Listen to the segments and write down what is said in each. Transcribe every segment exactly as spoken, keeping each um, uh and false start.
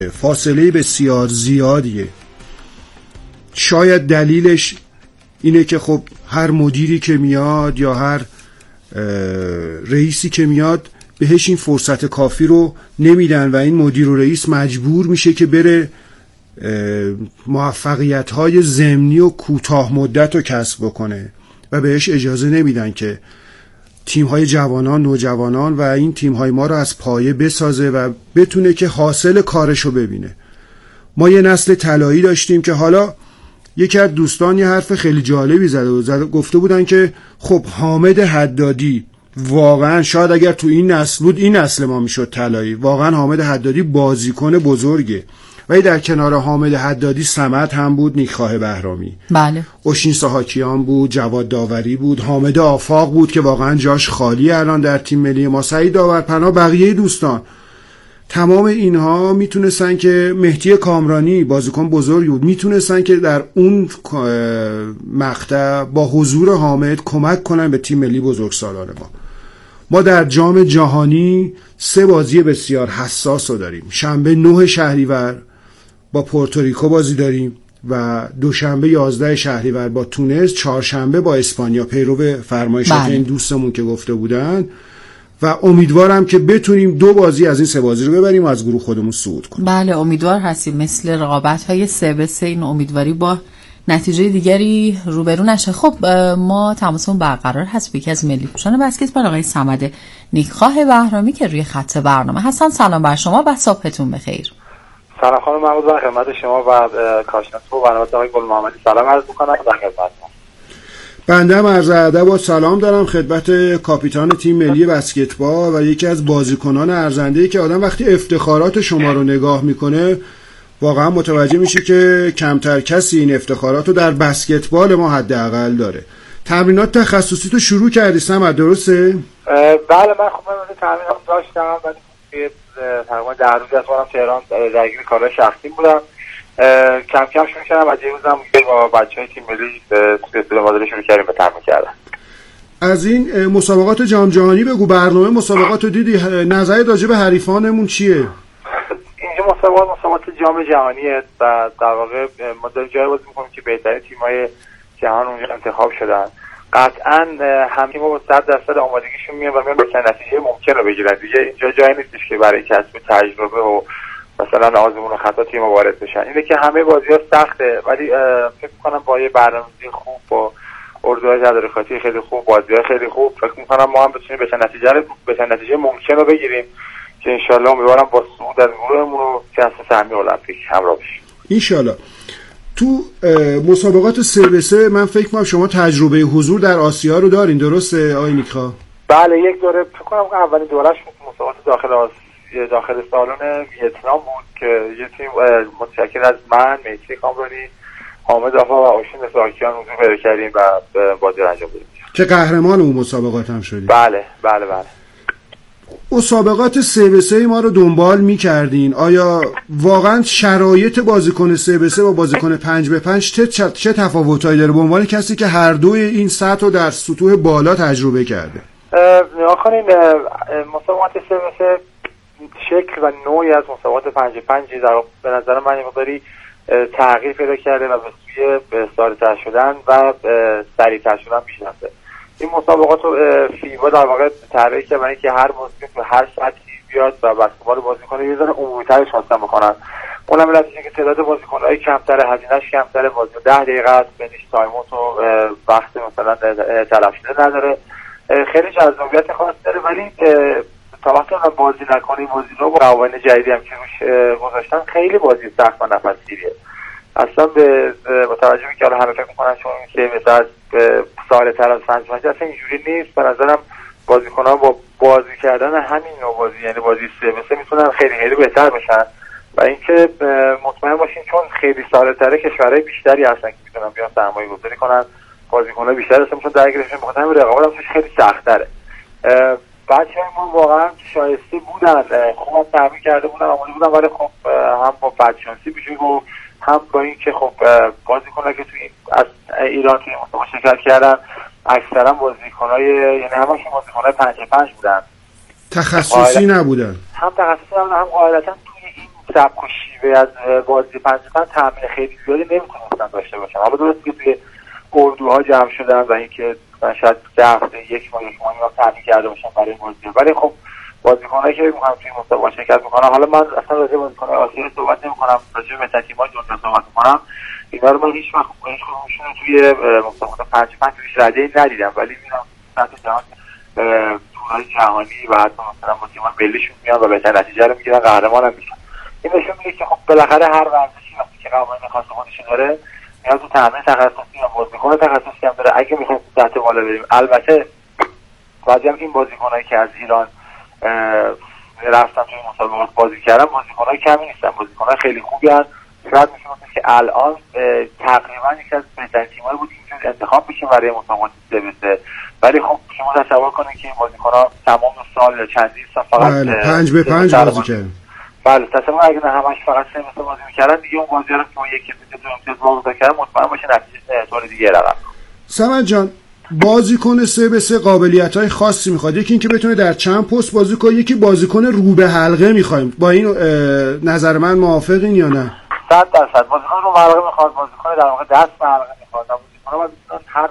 فاصله بسیار زیادیه. شاید دلیلش اینه که خب هر مدیری که میاد یا هر رئیسی که میاد بهش این فرصت کافی رو نمیدن و این مدیر و رئیس مجبور میشه که بره موفقیت‌های ضمنی و کوتاه مدت رو کسب بکنه و بهش اجازه نمیدن که تیم‌های جوانان، نوجوانان و این تیم‌های ما رو از پایه بسازه و بتونه که حاصل کارشو ببینه. ما یه نسل طلایی داشتیم که حالا یکی از دوستان یه حرف خیلی جالبی زده و زده گفته بودن که خب حامد حدادی واقعا شاید اگر تو این نسل بود این نسل ما میشد طلایی. واقعا حامد حدادی بازیکن بزرگه. ولی در کنار حامد حدادی صمد هم بود، نیکخواه بهرامی، بله، اوشین ساهاکیان بود، جواد داوری بود، حامد آفاق بود که واقعا جاش خالی الان در تیم ملی ما، سعید داورپناه، بقیه دوستان. تمام اینها میتونستن که مهدی کامرانی بازیکن بزرگی بود، میتونستن که در اون مقطع با حضور حامد کمک کنن به تیم ملی بزرگسالان ما. ما در جام جهانی سه بازی بسیار حساس رو داریم. شنبه نه شهریور با پورتوریکو بازی داریم و دوشنبه یازده شهریور با تونس، چهارشنبه با اسپانیا، پیرو فرمایشات این دوستمون که گفته بودن. و امیدوارم که بتونیم دو بازی از این سه بازی رو ببریم و از گروه خودمون صعود کنیم. بله امیدوار هستیم مثل رقابت‌های سه به سه این امیدواری با نتیجه دیگری روبرو نشه. خب ما تماسمون برقرار هست با یکی از ملی پوشان بسکتبال آقای صمد نیکخواه بهرامی که روی خط برنامه هستن. سلام بر شما و صبحتون بخیر. سلام خانم محمود، خدمت شما و کارشناس و برنامه آقای گل محمدی سلام عرض می‌کنم. در خدمتتون. بنده هم عرض ادب و سلام دارم خدمت کاپیتان تیم ملی بسکتبال و یکی از بازیکنان ارزنده‌ای که آدم وقتی افتخارات شما رو نگاه میکنه واقعا متوجه میشه که کمتر کسی این افتخارات رو در بسکتبال ما حداقل داره. تمرینات تخصصی تو شروع کردی صمد، درسته؟ بله من خب من تمرینات داشتم ولی تقریبا در روز از وارم تهران درگیر کارهای شخصی بودم. کم کم شروع کردم و یه روزم با بچهای تیم ملی به اصطلاح مدل شروع کردیم به تمرین کردن. از این مسابقات جام جهانی بگو، برنامه مسابقات رو دیدی، نظرت راجع به حریفانمون چیه؟ اینجا مسابقات مسابقات جام جهانیه و در واقع ما داریم جایی بازی می‌کنیم که بهترین تیم‌های جهان اونجا انتخاب شدن. قطعاً همه تیم‌ها با صد درصد آمادگیشون میان و میان به نتیجه ممکن رو بگیرن. دیگه اینجا جایی نیستش که برای کسب تجربه و مثلا آزمون و خطا تیم وارد بشن. اینه که همه بازی‌ها سخته ولی فکر می‌کنم با یه برنامه‌ریزی خوب، با اردوهای تدارکاتی خیلی خوب، بازی‌ها خیلی خوب، فکر می‌کنم ما هم بتونیم به نتیجه رو به نتیجه ممکن رو بگیریم که ان شاءالله امیدوارم با صعود از گروهمون رو کسب سهمیه المپیک همراه بشیم ان شاءالله. تو مسابقات سه به سه من فکر می‌کنم شما تجربه حضور در آسیا رو دارین، درسته آقای نیکخواه؟ بله یک دوره فکر کنم اولین دوره‌اش مسابقات داخل آسیا داخل سالن ویتنام بود که یه تیم متشکل از من، مهدی کامرانی، حامد آفاق و اوشین ساهاکیان حضور پیدا کردیم و بازی رو انجام دادیم که قهرمان اون مسابقات هم شدیم. بله بله بله. مسابقات سه به سه ما رو دنبال می‌کردین، آیا واقعا شرایط بازیکن سه به سه با بازیکن پنج به پنج چه چه تفاوتایی داره به عنوان کسی که هر دوی این سطح رو در سطوح بالا تجربه کرده؟ آخرین مسابقات سه به سه شکل و نوعی از مسابقات پنج به پنج در به نظر من یه مقداری تغییر پیدا کرده و به سوی ساده‌تر شدن و سریع‌تر شدن پیش رفته. این مسابقات رو فیبا در واقع طراحی کرده برای اینکه هر بازیکن تو هر سطحی بیاد و بسکتبال بازی کنه یه ذره عمومی‌ترش حاصل بکنن. اونم علت اینه که تعداد بازیکن‌های کمتره، هزینه‌اش کمتره، بازی ده دقیقه است، بنش تایم‌اوت و وقت مثلا تلف شده نداره. خیلی جذابیت خاص داره ولی تا وقتی ما بازی نکنیم بازی رو با قوانین جدیدی هم که روش گذاشتن خیلی بازی سخت و نفسگیریه. اصلا به با توجه به که حالا همه فکر می‌کنن چون که مثلا سال‌تر از پنج پنج اصلا اینجوری نیست. به نظرم بازیکن‌ها با بازی کردن همین نوع بازی یعنی بازی سه به سه میتونن خیلی خیلی بهتر بشن و اینکه مطمئن باشین چون خیلی سال‌تره کشورهای بیشتری هستن که میتونن بیان سرمایه‌گذاری کنن، بازیکن‌ها بیشتر هستن چون درگیرشون بخاطر همین رقابت هم خیلی سخت‌تره. بچه‌های ما واقعا شایسته بودن، خوب تمرین کرده بودن، آماده بودن ولی خب هم با بدشانسی میشه گفت هم با اینکه خب بازیکن‌ها که توی از ایران توی مسابقه شرکت کردن اکثرا بازیکن‌های یعنی همشون بازیکن‌های پنج پنج بودن، تخصصی نبودن، هم تخصصی نبودن هم قاعدتاً توی این سبک و شیوه از بازی پنج پنج تامین خیلی زیادی نمیتونستن داشته باشن. حالا درسته که توی اردوها جمع شدن و اینکه شاید ده هفته یک ماه یک ماه اینا تامین کرده باشن برای بازی، ولی خب بازیکنایی که میخوام توی مسابقات شرکت میکنن، حالا من اصلا راجع به بازیکن‌های آسیا صحبت نمیکنم، راجع به ملی تیم‌های دنیا صحبت میکنم، اینا رو من هیچ وقت هیچ کدومشون رو توی مسابقات پنج پنج توی رده ندیدم، ولی میرم سطح جهان تورهای جهانی و حتی مثلا با تیم‌های ملیشون میان و بهترین نتیجه رو میگیرن، قهرمان هم میشن. این نشون میده که خب بالاخره هر ورزشی وقتی که قوانین خاص خودش داره نیاز به تمرین تخصصی و بازیکن تخصصی هم داره. اگه میخوایم سطح بالا بریم، البته بعضی هم این بازیکنایی که از ایران رفتن توی مسابقات بازی کردن بازیکنای کمی نیستن، بازیکنای خیلی خوبی هستن. شاید میشه که الان تقریبا یکی از بهترین تیم‌ها بود که انتخاب بشه برای مسابقات سه به سه، ولی خب شما تصور کنید که این بازیکن‌ها تمام سال یا چندین سال فقط بله پنج به پنج بازی کردن. بله تصور اگه نه همش فقط سه به سه بازی می‌کردن، دیگه اون بازی‌ها رو که یکی دو امتیاز بازی کردن مطمئن باشه نتیجه طور دیگه رقم. سمد جان، بازیکن سه به سه قابلیت‌های خاصی میخواد، یکی اینکه بتونه در چند پست بازی کنه، یکی بازیکن رو به حلقه میخوایم. با این نظر من موافقین یا نه؟ صد درصد بازیکن رو به حلقه میخواد، بازیکن در واقع دست به حلقه میخواد، بازیکن‌ها باید بتونن هر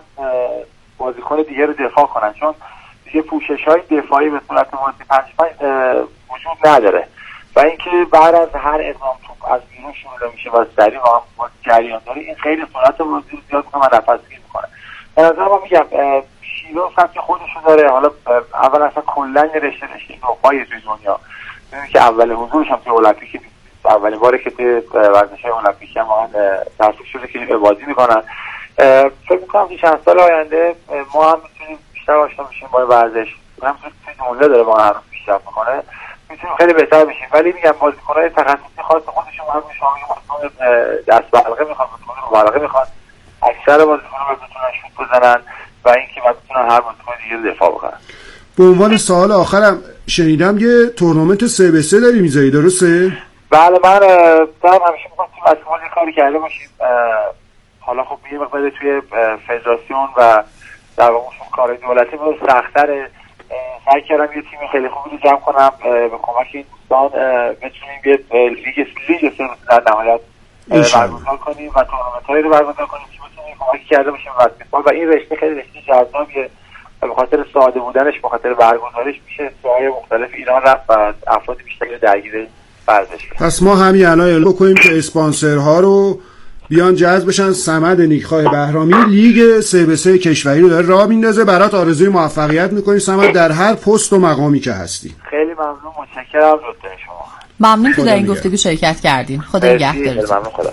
بازیکن دیگه رو دفاع کنن، چون دیگه پوشش‌های دفاعی به صورت بازی پنج پنج وجود نداره و اینکه بعد از هر اقدام توپ از بیرون شروع میشه و سریع با جریان داره، این خیلی سرعت بازی رو زیاد می‌کنه و نفس‌گیر می‌کنه. به نظر من میگم شیوه و سبک خودشو داره. حالا اول اصلا کلا یه رشته رشته نوعای توی دنیا، می‌بینید که اول حضورش هم توی المپیک، اولین باره که توی ورزش‌های المپیک هم تصویب شده که بازی میکنن. فکر میکنم که چند سال آینده ما هم میتونیم بیشتر آشنا بشیم با ورزش، هم توی دنیا داره با هر پیشرفت میکنه، میتونیم خیلی بهتر بشیم. ولی میگم بازیکن‌های تخصصی خاص خودشون هم شامل بازیکن دست به حلقه میخوان، بازیکن رو به حلقه میخوان، اکثر بازیکن‌ها رو بتونن شوت بزنن و اینکه بتونن هر بازیکن دیگه رو دفاع بکنن. به عنوان سوال آخرم شنیدم یه تورنمنت سه به سه داری میذاری، درسته؟ بله من دارم همیشه میخوام توی بسکتبال یه کاری کرده باشیم. حالا خب یه مقدار توی فدراسیون و در واقع کار دولتی بود سخت‌تره. سعی کردم یه تیم خیلی خوبی رو جمع کنم به کمک این دوستان بتونیم یه لیگ لیگ سه در نهایت برگزار کنیم و تورنمنت‌هایی رو برگزار کنیم که بتونیم کمک کرده باشیم بسکتبال. و این رشته خیلی رشته جذابیه و به خاطر ساده بودنش، به خاطر برگزاریش میشه جاهای مختلف ایران رفت و افراد بیشتری درگیر ورزش. پس ما همین الان اعلام بکنیم که اسپانسرها رو بیان جذب بشن. صمد نیکخواه بهرامی لیگ سه به سه کشوری رو داره راه میندازه. برات آرزوی موفقیت میکنیم صمد در هر پست و مقامی که هستی. خیلی ممنون، متشکرم لطف شما. ممنون که در این گفتگو شرکت کردین. خدا نگهدارتون. ممنون. خدا.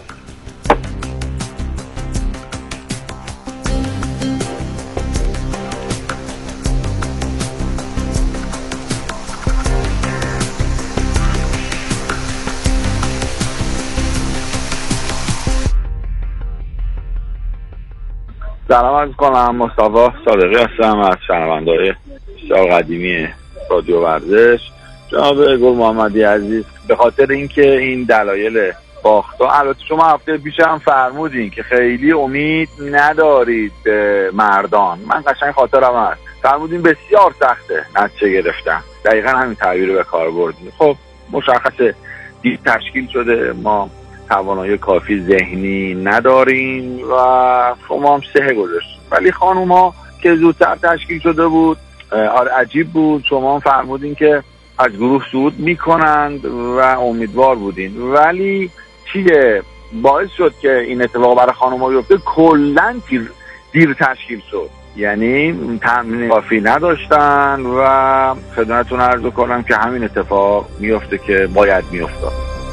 سلام عرض کنم، مصطفی صادقی هستم از شنونده‌های بسیار قدیمی رادیو ورزش. جناب گل محمدی عزیز، به خاطر اینکه این دلایل باختا، البته شما هفته پیش هم فرمودین که خیلی امید ندارید به مردان، من قشنگ خاطرم هست، فرمودین بسیار سخته نتیجه گرفتن، دقیقا همین تعبیر رو به کار بردین. خب مشخصه دیر تشکیل شده، ما توانایی کافی ذهنی نداریم و شما هم سه گذاشتید، ولی خانوما که زودتر تشکیل شده بود آره عجیب بود. شما هم فرمودین که از گروه صعود میکنند و امیدوار بودین، ولی چیه باعث شد که این اتفاق برای خانوما بیفته؟ کلاً دیر, دیر تشکیل شد، یعنی تمرین کافی نداشتن و خدمتتون عرض کنم که همین اتفاق میفته که باید میافتاد.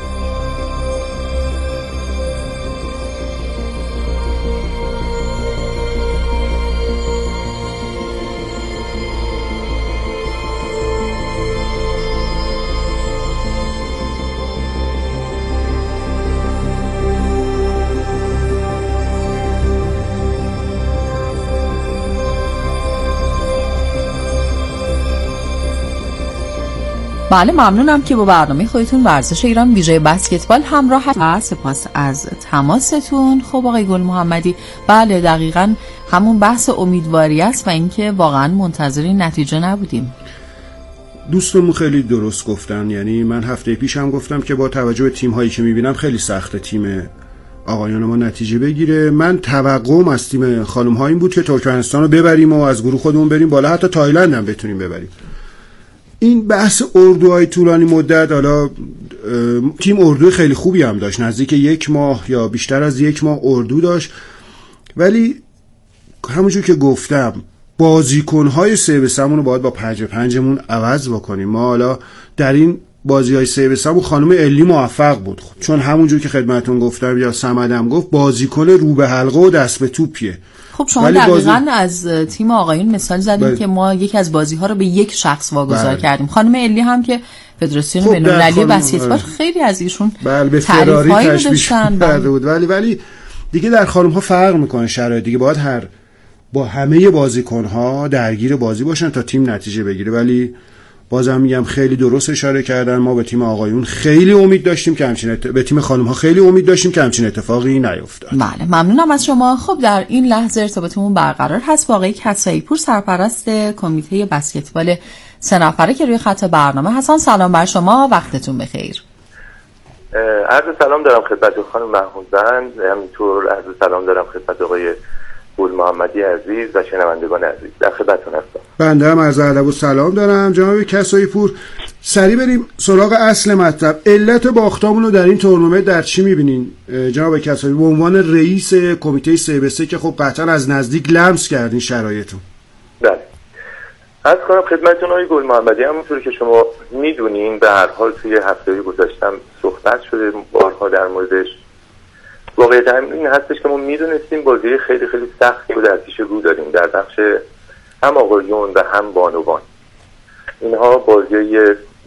بله ممنونم که با برنامه خودتون ورزش ایران ویژه بسکتبال همراه هستید. سپاس از تماستون. خب آقای گل محمدی، بله دقیقاً همون بحث امیدواری است و اینکه واقعاً منتظر این نتیجه نبودیم. دوستمون خیلی درست گفتن. یعنی من هفته پیش هم گفتم که با توجه به تیم هایی که میبینم خیلی سخته تیم آقایان ما نتیجه بگیره. من توقعم از تیم خانم ها این بود که ترکمنستان رو ببریم و از گروه خودمون بریم بالا، حتی تایلند هم بتونیم ببریم. این بحث اردوهای طولانی مدت، حالا تیم اردو خیلی خوبی هم داشت، نزدیک یک ماه یا بیشتر از یک ماه اردو داشت، ولی همونجور که گفتم بازیکن‌های سه به سه‌مون رو باید با پنج پنجمون عوض بکنیم. ما حالا در این بازی‌های سه به سه‌مون خانم الی موفق بود، چون همونجور که خدمتتون گفتم یا صمدم گفت بازیکن رو به حلقه و دست به توپیه. خب شما دقیقاً بازی... از تیم آقایون مثال زدیم بله. که ما یکی از بازی‌ها رو به یک شخص واگذار بله. کردیم. خانم الی هم که فدراسیون بین‌المللی بسکتبال خیلی از ایشون بله به فراری تشبیه کرده بود، ولی ولی دیگه در خانم‌ها فرق می‌کنه شرایط، دیگه باید هر با همه بازیکن‌ها درگیر بازی باشن تا تیم نتیجه بگیره. ولی بازم میگم خیلی درست اشاره کردن، ما به تیم آقایون خیلی امید داشتیم که همچین ات... به تیم خانم‌ها خیلی امید داشتیم که همچین اتفاقی نیفتاد. بله ممنونم از شما. خب در این لحظه ارتباطمون برقرار هست با آقای کسایی پور، سرپرست کمیته بسکتبال سه نفره که روی خط برنامه هستن. سلام بر شما، وقتتون بخیر. عرض سلام دارم خدمت خانم محمودزن، همینطور عرض سلام دارم خدمت آقای گل محمدی عزیز و شنوندگان عزیز. در خدمتتون هستم. بنده هم عرض ادب و سلام دارم. جناب کسایی پور، سریع بریم سراغ اصل مطلب. علت باختامون رو در این تورنمنت در چی می‌بینین جناب کسایی به عنوان رئیس کمیته سه به سه که خب قطعا از نزدیک لمس کردین شرایطو؟ بله. از کنم خدمتتون آقای گل محمدی، همونطوری که شما میدونین به هر حال توی هفته‌های گذشتم صحبت شده بارها در موردش. واقعیت این هستش که ما میدونستیم بازی خیلی خیلی سختی رو در پیش رو داریم در بخش هم آقایون و هم بانوان. اینها بازی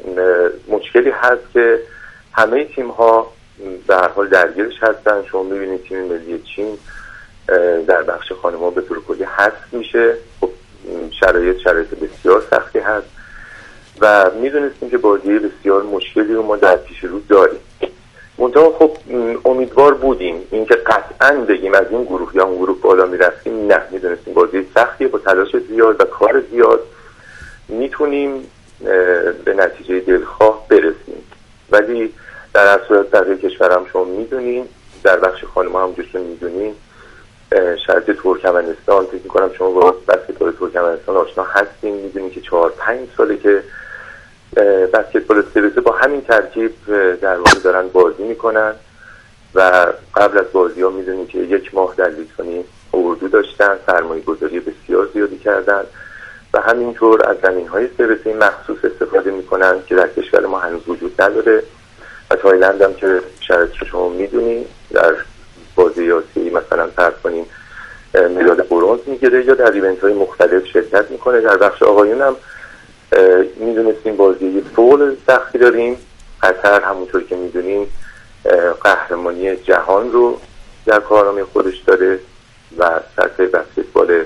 مشکلی هست که همه تیم ها به هر حال درگیرش هستن. شما میبینید تیم ملی چین در بخش خانم‌ها به طور کلی حذف میشه. خب شرایط شرایط بسیار سختی هست و میدونستیم که بازی بسیار مشکلی رو ما در پیش رو داریم. منتها خب امیدوار بودیم اینکه قطعاً بگیم از این گروه یا اون گروه بالا میرفتیم، نه، میدونستیم بازی سختیه، با تلاش زیاد و کار زیاد میتونیم به نتیجه دلخواه برسیم. ولی در اصل صورت بقیه کشورم شما میدونین، در بخش خانم‌ها هم جوشون میدونین شرط ترکمنستان، فکر میکنم شما با بسکتبال ترکمنستان آشنا هستین، میدونین که چهار پنج ساله که بسکتبال سه به سه با همین ترکیب در واقع دارن بازی میکنن و قبل از بازی ها میدونیم که یک ماه در لیتوانی اردو داشتن، سرمایه گذاری بسیار زیادی کردن و همینطور از زمین های سه به سه مخصوص استفاده میکنن که در کشور ما هنوز وجود نداره و تایلند هم که شاید شما میدونیم در بازی آسیایی مثلا فرض کنیم مدال برنز میگیره یا در ایونت های مختلف شرکت میکنه. در بخش آقایون هم میدونستیم بازی فوق سختی داریم. قطر همونطور که میدونیم قهرمانی جهان رو در کارنامه خودش داره و سطح بسکتبال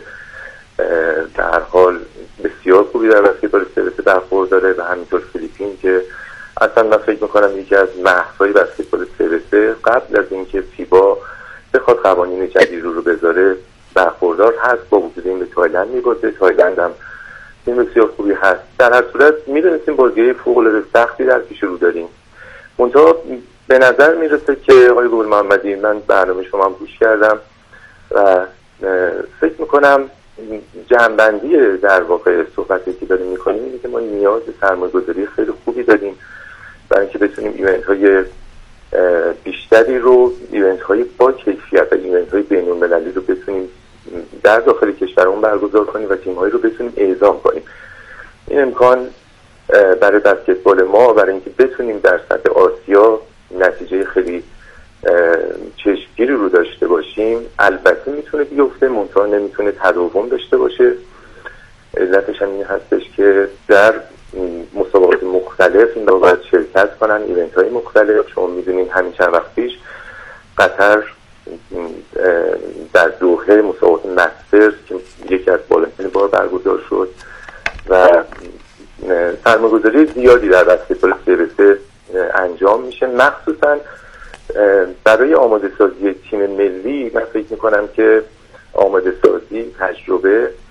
در حال بسیار خوبی در بسکتبال سه به سه برخورداره و همینطور فیلیپین که اصلا من فکر میکنم یکی از محصای بسکتبال سه به سه قبل از اینکه فیبا بخواد قوانین جدید رو رو بذاره برخوردار هست. با وجود این به تایلند میگذره، تایلند هم این بسیار خوبی هست. در هر صورت میدونستیم بازی فوق‌العاده سختی در پیش رو داریم. منتها به نظر میرسه که آقای گل محمدی، من برنامه شما هم گوش کردم و فکر میکنم جمع‌بندی در واقع صحبتی که داریم میکنیم اینه که ما نیاز به سرمایه‌گذاری خیلی خوبی داریم برای اینکه بتونیم ایونت های بیشتری رو، ایونت های با کیفیت و ایونت های بین‌المللی رو بتونیم در داخل کشورمون برگزار کنیم و تیم‌هایی رو بتونیم اعزام کنیم. این امکان برای بسکتبال ما، برای اینکه بتونیم در سطح آسیا نتیجه خیلی چشمگیری رو داشته باشیم، البته میتونه بیفته، منتها نمیتونه تداوم داشته باشه. علتش هم این هستش که در مسابقات مختلف این رو باید شرکت کنن، ایونت های مختلف. شما میدونین همین چند وقت پیش قطر در دوحه مسابقات مسترز که یکی از بالاترین بار برگزار شد و سرمایه‌گذاری زیادی در بسکتبال سه به سه انجام میشه، مخصوصا برای آماده سازی تیم ملی. من فکر میکنم که آماده سازی، تجربه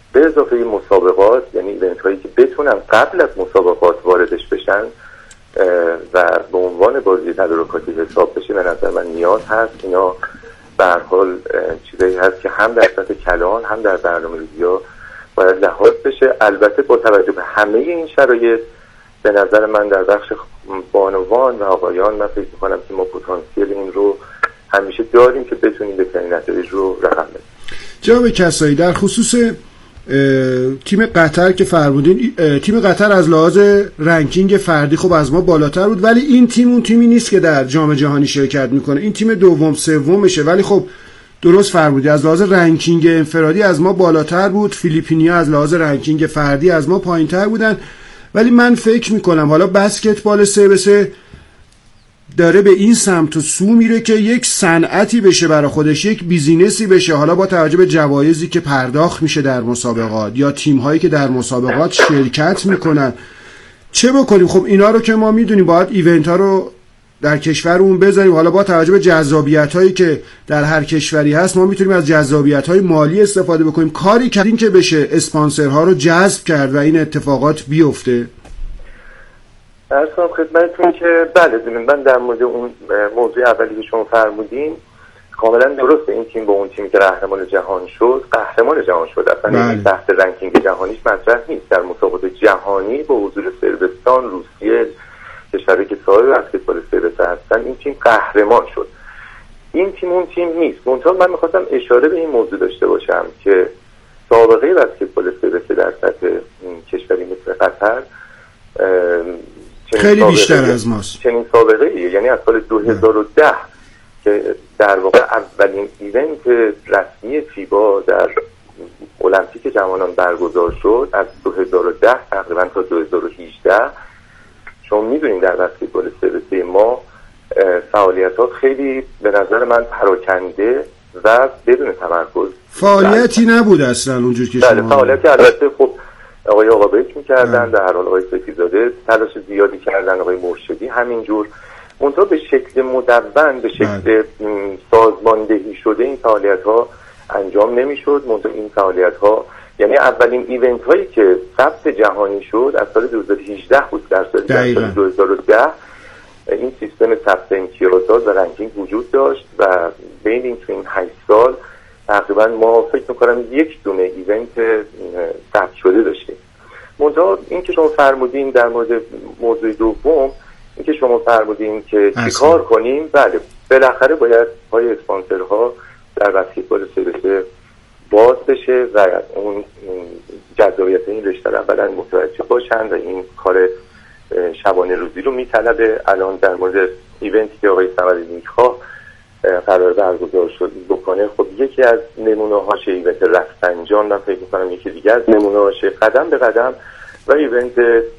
به اضافه مسابقات، یعنی ایونت هایی که بتونن قبل از مسابقات واردش بشن و به عنوان بازی تدارکاتی حساب بشه، به نظر من نیاز هست. اینا به هر حال چیزایی هست که هم در سطح کلان هم در برنامه‌ریزی‌ها باید لحاظ بشه. البته با توجه به همه این شرایط به نظر من در بخش بانوان و آقایان من فکر می‌کنم که ما پتانسیل این رو همیشه داریم که بتونیم بهترین نتایج رو رقم بزنیم. جناب کسایی، در خصوص تیم قطر که فرمودین، تیم قطر از لحاظ رنکینگ فردی خب از ما بالاتر بود، ولی این تیم اون تیمی نیست که در جام جهانی شرکت میکنه. این تیم دوم سومشه، ولی خب درست فرمودی از لحاظ رنکینگ انفرادی از ما بالاتر بود. فیلیپینیا از لحاظ رنکینگ فردی از ما پایینتر بودن. ولی من فکر میکنم حالا بسکتبال سه به سه داره به این سمت و سو میره که یک صنعتی بشه برای خودش، یک بیزینسی بشه. حالا با توجه به جوایزی که پرداخت میشه در مسابقات یا تیم‌هایی که در مسابقات شرکت میکنن، چه بکنیم؟ خب اینا رو که ما میدونیم باید ایونت ها رو در کشورمون بذاریم. حالا با توجه به جذابیت هایی که در هر کشوری هست ما میتونیم از جذابیت های مالی استفاده بکنیم. کاری کردین که بشه اسپانسرها رو جذب کرد و این اتفاقات بیفته. عرض کنم خدمتتون که بله، من در مورد اون موضوع اولی که شما فرمودین کاملا درسته. این تیم با اون تیمی که قهرمان جهان شد قهرمان جهان شد، اصلا این تحت رنکینگ جهانیش مطرح نیست. در مسابقات جهانی با حضور صربستان، روسیه، کشوری که صاحب بسکتبال سه به سه هستن، این تیم قهرمان شد. این تیم اون تیم نیست. منتها من می‌خواستم اشاره به این موضوع داشته باشم که سابقه بسکتبال سه به سه در سطح کشوری مثل قطر خیلی بیشتر از ماست. چنین سابقه ایه. یعنی از سال دو هزار و ده که در واقع اولین ایونت رسمی فیبا در المپیک جوانان برگزار شد، از دو هزار و ده تقریبا تا دو هزار و هجده شما میدونید در بسکتبال سه به سه ما فعالیتات خیلی به نظر من پراکنده و بدون تمرکز، فعالیتی نبود اصلا اونجور که بله شما فعالیتی البته خب آقای آقابک میکردن، در هر حال آقای سفیزاده تلاش زیادی کردن، آقای مرشدی همینجور. منتها به شکل مدون، به شکل سازماندهی شده این فعالیت ها انجام نمیشد. منتها این فعالیت ها، یعنی اولین ایونت هایی که ثبت جهانی شد از سال دو هزار و هجده بود. در سال, در سال دو هزار و ده این سیستم ثبت امتیازات و رنکینگ وجود داشت و بین این تو این هشت سال تقریبا ما فکر میکنم یک دونه ایونت ثبت شده داشتیم. منتها این که شما فرمودین در مورد موضوع دوم، این که شما فرمودین که چیکار کنیم، بله بالاخره باید پای اسپانسرها در بسکتبال سه به سه باز بشه و اون جذابیت این رشته رو اولا متوجه باشن و این کار شبانه روزی رو میطلبه. الان در مورد ایونتی که آقای صمد نیکخواه قرار برگزار شد بکنه، خب یکی از نمونه‌هاش ایونت رفتنجان، من فکر می‌کنم یکی دیگه از نمونه‌هاش قدم به قدم و ایونت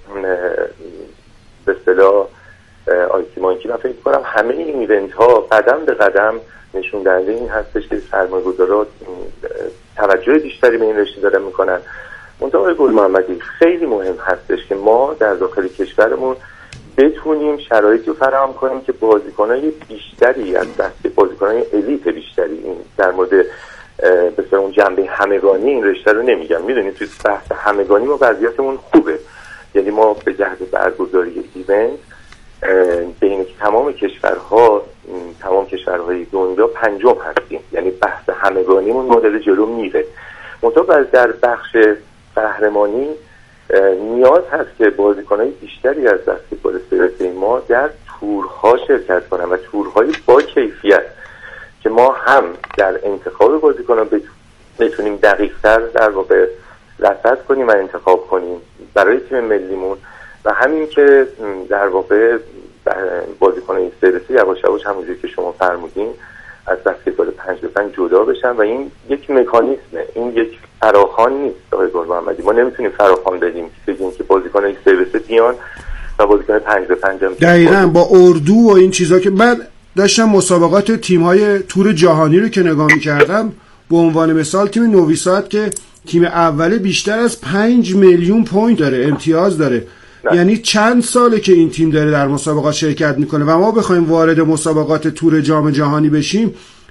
به اصطلاح آیتی مانکی. من فکر می‌کنم همه این ایونت‌ها قدم به قدم نشون دهنده این هستش که سرمایه‌گذارا توجه بیشتری به این رشته دارن می‌کنن. منتها آقای گل محمدی خیلی مهم هستش که ما در داخل کشورمون بتونیم شرایطی رو فراهم کنیم که بازیکنای بیشتری از دست بازیکنای الیت بیشتری، این در مورد به اصطلاح اون جنبه همگانی این رشته رو نمیگم، میدونید توی بحث همگانی ما وضعیتمون خوبه. یعنی ما به جهت برگزاری ایونت بین تمام کشورها، تمام کشورهای دنیا پنجم هستیم، یعنی بحث همگانیمون مدل جلو میره. منتها در بخش قهرمانی نیاز هست که بازیکنای بیشتری از بسکتبال سه به سه ما در تورها شرکت کنن و تورهای با کیفیت که ما هم در انتخاب بازیکنان بتونیم دقیق‌تر در واقع رصد کنیم و انتخاب کنیم برای تیم ملیمون و همین که در واقع بازیکنای سه به سه یواش یواش همونجوری که شما فرمودین از بسکتبال پنج به پنج جدا بشن و این یک مکانیزمه، این یک فراخوان نیست. آقای گل محمدی ما نمیتونیم فراخوان بدیم بگیم که بازیکنای سه به سه بیان و بازیکن پنج به پنج هم دقیقاً با اردو و این چیزا که من داشتم مسابقات تیم‌های تور جهانی رو که نگاه می‌کردم، به عنوان مثال تیم نووی ساد که تیم اوله بیشتر از پنج میلیون پوینت داره، امتیاز داره. نه. یعنی چند ساله که این تیم داره در مسابقات شرکت میکنه و ما بخوایم وارد مسابقات تور جام جهانی بشیم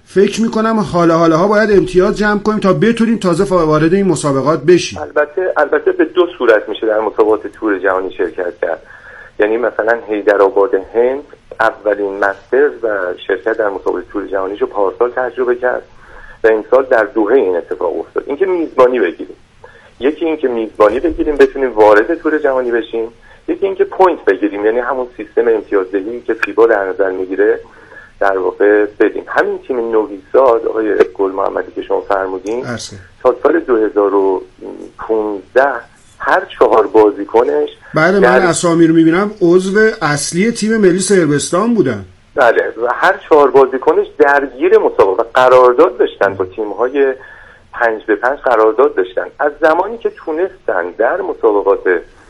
فکر میکنم حالا حالا ها باید امتیاز جمع کنیم تا بتونیم تازه وارد این مسابقات بشیم. البته البته به دو صورت میشه در مسابقات تور جهانی شرکت کرد. یعنی مثلا حیدرآباد هند اولین مسترز و شرکت در مسابقات تور جهانی رو پارسال تجربه کرد و امسال در دوحه این اتفاق افتاد. اینکه میزبانی بگیریم، یکی اینکه میزبانی بگیریم بتونیم وارد تور جهانی بشیم، یکی اینکه پوینت بگیریم، یعنی همون سیستم امتیازدهی که فیبا در نظر میگیره در واقع بدیم. همین تیم نوی ساد آقای گل محمدی که شما فرمودین تا سال دو هزار و پانزده هر چهار بازیکنش، بله من اسامی رو میبینم عضو اصلی تیم ملی صربستان بودن. بله و هر چهار بازیکنش درگیر مسابقه قرارداد داشتن، با تیم‌های پنج به پنج قرارداد داشتن. از زمانی که تونستن در مسابقات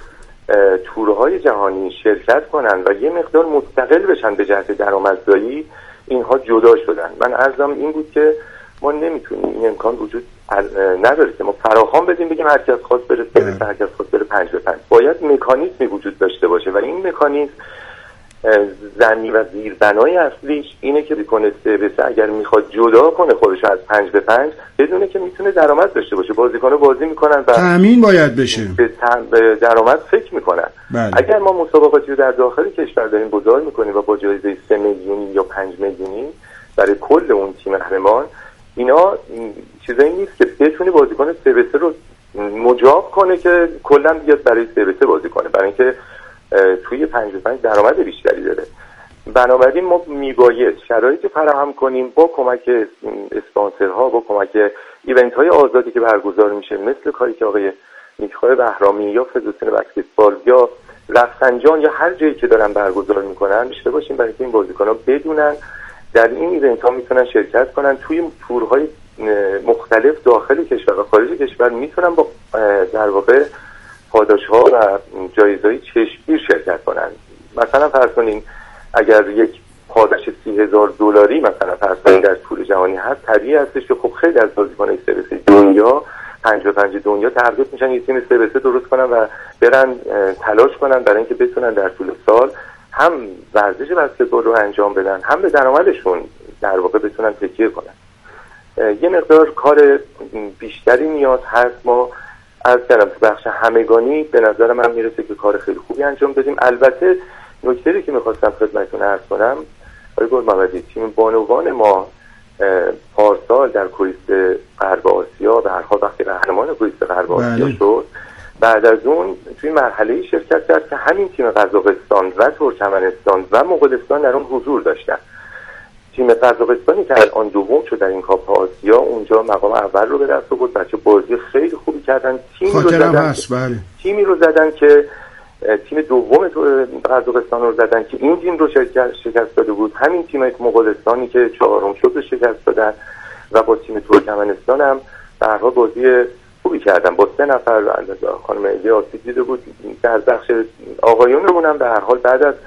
تورهای جهانی شرکت کنن و یه مقدار مستقل بشن به جهت درآمدزایی، اینها جدا شدن. من عرضم این بود که ما نمیتونیم، این امکان وجود نداره که ما فراخوان بدیم بگیم هر کس خواست بره سه هر کس خواست بره پنج به پنج. باید مکانیزمی وجود داشته باشه و این مکانیزم زمین و زیربنای اصلیش اینه که بکنه سه به سه اگر میخواد جدا کنه خودش از پنج به پنج بدونه که میتونه درآمد داشته باشه. بازیکن‌ها بازی میکنن و تامین باید بشه، به درآمد فکر میکنن. بله. اگر ما مسابقاتی رو در داخل کشور داریم گذار میکنیم و با جایزه سه میلیونی یا پنج میلیونی برای کل اون تیم قهرمان، اینا چیزایی نیست که بتونه بازیکن سه به سه رو مجاب کنه که کلا بیاد برای سه به سه بازی کنه، برای اینکه توی پنج به پنج درآمد بیشتری داره. بنابراین ما میباید شرایطی فراهم کنیم با کمک اسپانسرها، با کمک ایونت های آزادی که برگزار میشه، مثل کاری که آقای نیک‌خواه بهرامی یا فدراسیون بسکتبال یا رفسنجان یا هر جایی که دارن برگزار میکنن داشته باشیم، برای اینکه این بازیکن‌ها بدونن در این ایونت ها میتونن شرکت کنن. توی تورهای مختلف داخل کشور و خارج کشور میتونن با در واقع پاداش‌ها و جایزه‌های چشمگیر شرکت کنن. مثلا فرض کنین اگر یک پاداش سی هزار دلاری مثلا فرض کنین در تور جهانی هست، طبیعی هستش که خب خیلی از بازیکن‌های سه به سه دنیا پنج به پنج دنیا ترغیب میشن یه تیم سه به سه درست کنن و برن تلاش کنن برای اینکه بتونن در طول سال هم ورزش بسکتبال رو انجام بدن، هم به درآمدشون در واقع بتونن تکیه کنن. یه مقدار کار بیشتری نیاز هست. ما از کردم تو بخش همگانی به نظر من میرسه که کار خیلی خوبی انجام دادیم. البته نکته‌ای که میخواستم خدمتتون عرض کنم، آقای گل محمدی، تیم بانوان ما پارسال در کویست غرب آسیا به هر حال وقتی قهرمان کویست غرب آسیا شد، بعد از اون توی مرحله شرکت کرد که همین تیم قزاقستان و ترکمنستان و مغولستان در اون حضور داشتن. تیم قزاقستانی که الان دوم شد در این کاپ آسیا اونجا مقام اول رو به دست آورد. بچه بازی خیلی خوبی کردن، تیمی رو زدن هست. بله. تیمی رو زدن که تیم دوم قزاقستان رو زدن که این تیم رو شرکت شکست داده بود. همین تیم مغولستانی که چهارم شد رو شکست دادن و با تیم ترکمنستان هم در واقع بازی خوبی کردن. با سه نفر خانم ایلی آسیب دیده بود. در بخش آقایونمون هم به هر حال بعد از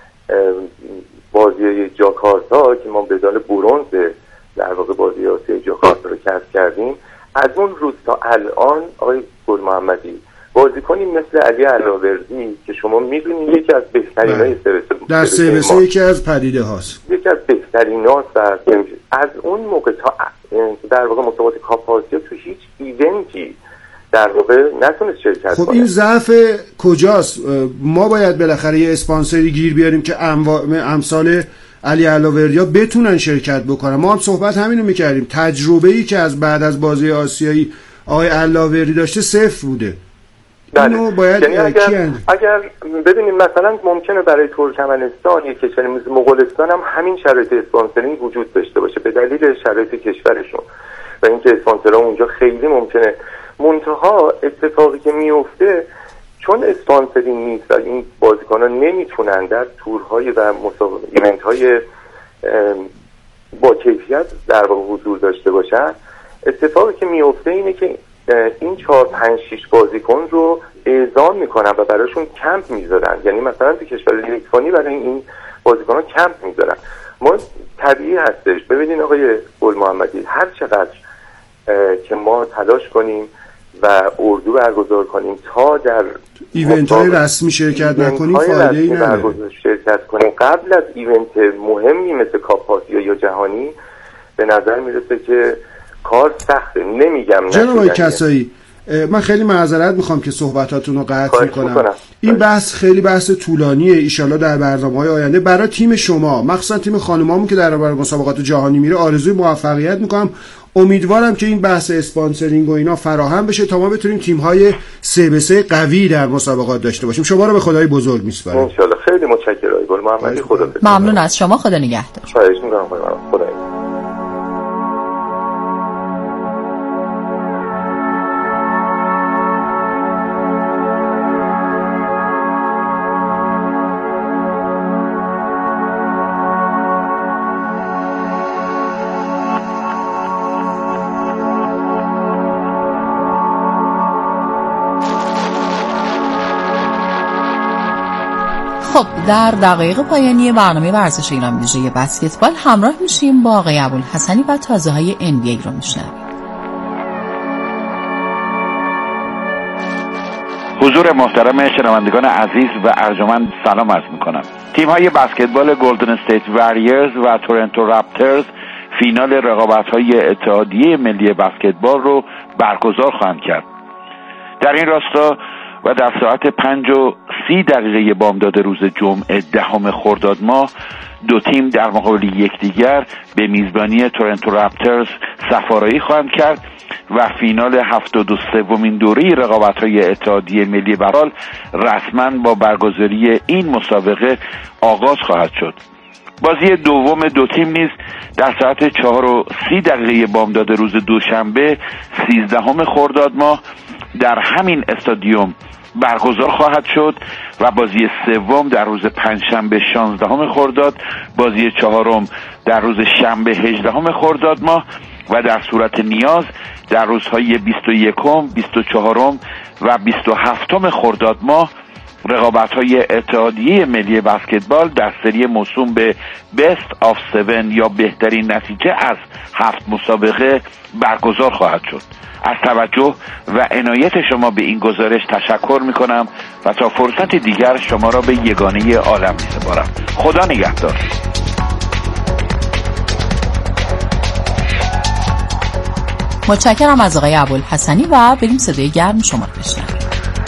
بازی جاکارتا که ما بدال برنز در واقع بازی آسیای جاکارتا رو کسب کردیم، از اون روز تا الان آقای گل محمدی بازیکنی مثل علی علاوردی که شما میدونید یکی از بهترینای سه به سه بود، در سه به سه یکی از پدیده هاست، یکی از بهتریناست و از اون موقع تا در واقع مسابقات کاپ آسیا تو هیچ ایونتی در واقع نتونست شرکت خب کنه. این ضعف کجاست؟ ما باید بالاخره یه اسپانسری گیر بیاریم که امثال علی علاوردیا بتونن شرکت بکنن. ما هم صحبت همینو میکردیم، تجربه‌ای که از بعد از بازی آسیایی آقای علاوردی داشته صفر بوده. اینو باید یعنی اگر, اگر ببینیم مثلا ممکنه برای ترکمنستان یک کشور مثل مغولستان هم همین شرایط اسپانسرینگ وجود داشته باشه به دلیل شرایط کشورشون و اینکه اسپانسرها اونجا خیلی ممکنه. منتها اتفاقی که میفته چون اسپانسرینگ نیست و این بازیکن‌ها نمیتونن در تورهای و مسابقات ایونت‌های با کیفیت در واقع حضور داشته باشن، اتفاقی که میفته اینه که این چهار پنج شش بازیکن رو اعزام میکنن و براشون کمپ میذارن. یعنی مثلا تو کشور لیتوانی برای این بازیکن‌ها کمپ میذارن. ما طبیعی هستش ببینین آقای گل محمدی، هر چقدر که ما تلاش کنیم و اردو برگزار کنیم تا در ایونت های رسمی شرکت نکنیم فایده ای نداره. شرکت کنیم قبل از ایونت مهمی مثل کاپ آسیا یا جهانی به نظر میرسه که کار سخته. نمیگم جناب آقای کسایی، من خیلی معذرت میخوام که صحبتاتون رو قطع میکنم. این بحث خیلی بحث طولانیه. ایشالا در برنامه‌های آینده برای تیم شما، مخصوصا تیم خانمامون که در مسابقات جهانی میره، آرزوی موفقیت میکنم. امیدوارم که این بحث اسپانسرینگ و اینا فراهم بشه تا ما بتونیم تیم‌های سه به سه قوی در مسابقات داشته باشیم. شما رو به خدای بزرگ میسپارم. ان شاء الله. خیلی متشکرم آقای گل محمدی. خدا بفرمایید. ممنون از شما. خدا نگهدار. خواهش می‌کنم. خدا خب در دقایق پایانی برنامه ورزش ایران ویژه بسکتبال همراه میشیم با آقای ابوالحسنی و تازه های ان بی ای رو میشنویم. حضور محترم شنوندگان عزیز و ارجمند سلام عرض میکنم. تیم های بسکتبال گلدن استیت واریرز و تورنتو رپترز فینال رقابت های اتحادیه ملی بسکتبال رو برگزار خواهند کرد. در این راستا و در ساعت پنج و سی دقیقه بامداد روز جمعه دهم خرداد ماه دو تیم در مقابل یکدیگر به میزبانی تورنتو رپترز سفارایی خواهند کرد و فینال هفتاد و سومین دوره رقابت‌های اتحادیه ملی بسکتبال رسما با برگزاری این مسابقه آغاز خواهد شد. بازی دوم دو تیم نیز در ساعت چهار و سی دقیقه بامداد روز دوشنبه سیزدهم خرداد ماه در همین استادیوم برگزار خواهد شد و بازی سوم در روز پنجشنبه شانزدهم خرداد، بازی چهارم در روز شنبه هجدهم خرداد ماه و در صورت نیاز در روزهای بیست و یکم، بیست و چهارم و بیست و هفتم خرداد ماه رقابت‌های اتحادیه ملی بسکتبال در سری موسوم به Best of Seven یا بهترین نتیجه از هفت مسابقه برگزار خواهد شد. از توجه و عنایت شما به این گزارش تشکر میکنم و تا فرصت دیگر شما را به یگانه عالم میسپارم. خدا نگهدار. متشکرم از آقای ابوالحسنی و بریم صدای گرم شما رو بشنویم.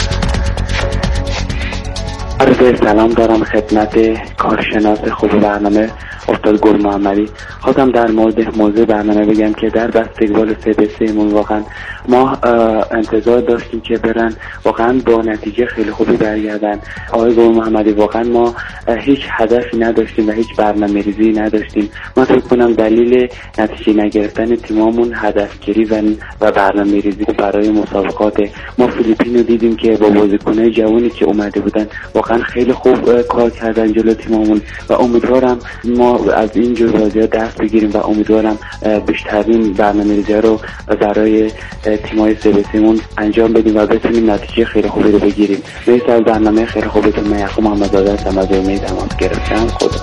عرض سلام دارم خدمت کارشناس خوب برنامه استاد گل محمدی. خواستم در مورد موضوع برنامه بگم که در بسکتبال سه به سه مون واقعا ما انتظار داشتیم که برن واقعا با نتیجه خیلی خوبی برگردن. آقای گل محمدی واقعا ما هیچ هدفی نداشتیم و هیچ برنامه‌ریزی نداشتیم. من فکر کنم دلیل نتیجه نگرفتن تیممون هدفگیری و و برنامه‌ریزی برای مسابقات. ما فیلیپین رو دیدیم که با بازیکن‌های جوانی که اومده بودن واقعا خیلی خوب کار کردن جلو تیممون و امیدوارم ما از این جور بازی‌ها درس بگیریم و امیدوارم بیشترین برنامه‌ریزی رو برای تیم‌های سه به سه انجام بدیم و بتونیم نتیجه خیلی خوبی رو بگیریم. مرسی از برنامه خیلی خوبتون. من یعقوب محمدزاده هستم از امید تماس گرفتم. خدا.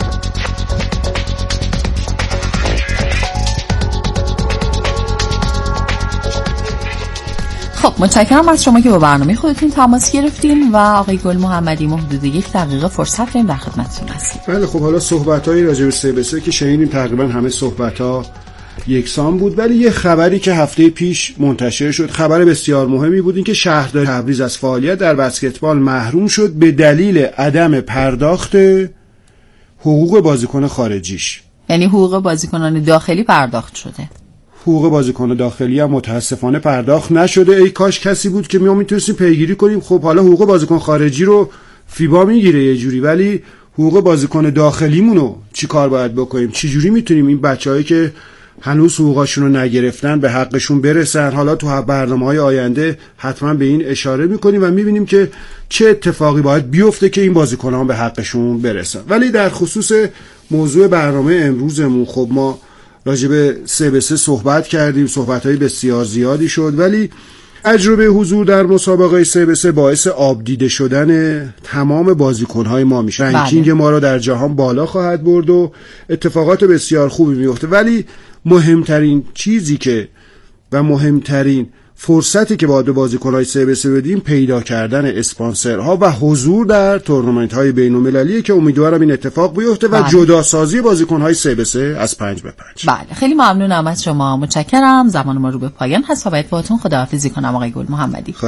خب متشکرم از شما که با برنامه خودتون تماس گرفتین و آقای گل محمدی ما حدود یک دقیقه فرصت داریم در خدمتتون هستیم. بله خب حالا صحبت‌های راجع به سه به سه که شنیدیم تقریبا همه صحبت‌ها یکسان بود، ولی یه خبری که هفته پیش منتشر شد خبر بسیار مهمی بود، این که شهرداری تبریز از فعالیت در بسکتبال محروم شد به دلیل عدم پرداخت حقوق بازیکن خارجیش. یعنی حقوق بازیکنان داخلی پرداخت شده، حقوق بازیکن داخلی هم متاسفانه پرداخت نشده. ای کاش کسی بود که ما میتونستیم پیگیری کنیم. خب حالا حقوق بازیکن خارجی رو فیبا میگیره یه جوری، ولی حقوق بازیکن داخلیمونو چی کار باید بکنیم؟ چی جوری میتونیم این بچه‌هایی که هنوز حقوقاشون رو نگرفتن به حقشون برسن؟ حالا تو برنامه‌های آینده حتما به این اشاره میکنیم و میبینیم که چه اتفاقی باید بیفته که این بازیکنان به حقشون برسن. ولی در خصوص موضوع برنامه امروزمون خب ما راجع به سه به سه صحبت کردیم، صحبت‌های بسیار زیادی شد، ولی تجربه حضور در مسابقه سه به سه باعث آبدیده شدن تمام بازیکن‌های ما میشه. رنکینگ ما رو در جهان بالا خواهد برد و اتفاقات بسیار خوبی میفته. ولی مهمترین چیزی که و مهمترین فرصتی که باید به بازیکن‌های سه به سه بدیم پیدا کردن اسپانسرها و حضور در تورنمنت‌های بین‌المللیه که امیدوارم این اتفاق بیفته و جداسازی بازیکن‌های سه به سه از پنج به پنج. بله خیلی ممنونم از شما، متشکرم. زمان ما رو به پایان هست و باید باهاتون خداحافظی کنم آقای گل محمدی.